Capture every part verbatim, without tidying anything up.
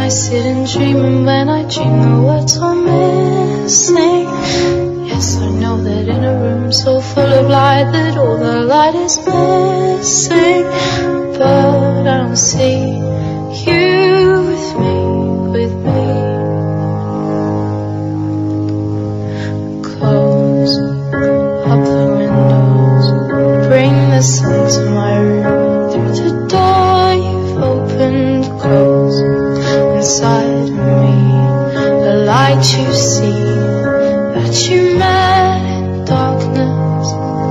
sit and dream, and when I dream the words are missing. Yes, I know that in a room so full of light that all the light is missing, but I don't see you with me, with me. Close up the windows, bring the sun to my room. Through the door you've opened, close inside of me, the light you see that you met in darkness.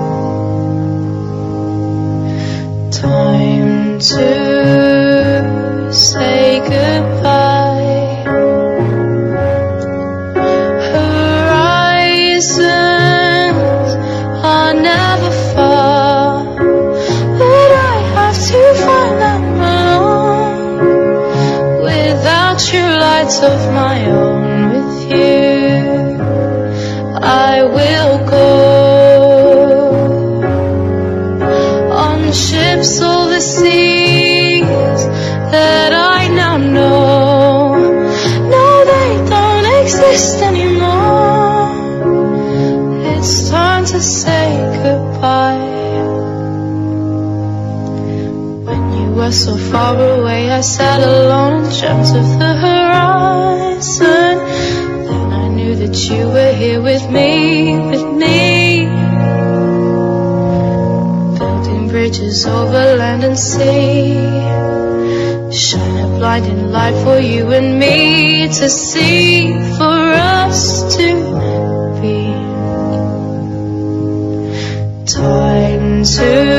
Time to say goodbye. Horizons are never far, but I have to find them alone. Without you, lights of my own. With you I will go on ships all the seas that I now know. No, they don't exist anymore. It's time to say goodbye. When you were so far away, I sat alone and dreamt of the horizon. Then I knew that you were here with me, with me, building bridges over land and sea. Shine a blinding light for you and me to see, for us to be. Time to